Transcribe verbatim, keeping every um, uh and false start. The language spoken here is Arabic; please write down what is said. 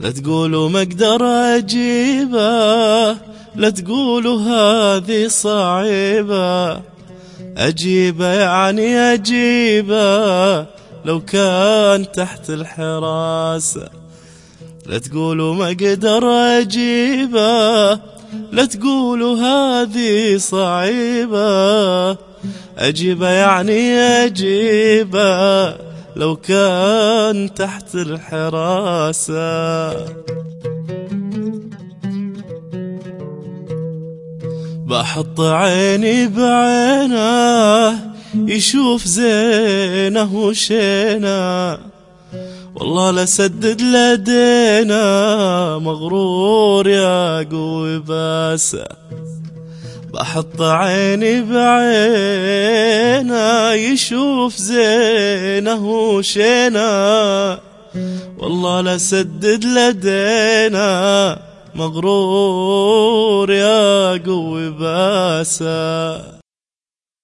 لا تقولوا ما اقدر اجيبه، لا تقولوا هذه صعيبة، اجيبه يعني اجيبه لو كان تحت الحراسة. لا تقولوا ما اقدر اجيبه، لا تقولوا هذه صعيبة، اجيبه يعني اجيبه لو كان تحت الحراسة. بحط عيني بعينه يشوف زينه وشينه، والله لسدد لدينا مغرور يا قوي باسه. بحط عيني بعينه يشوف زينه وشينه، والله لسدد لدينا مغرور يا قوي باسه.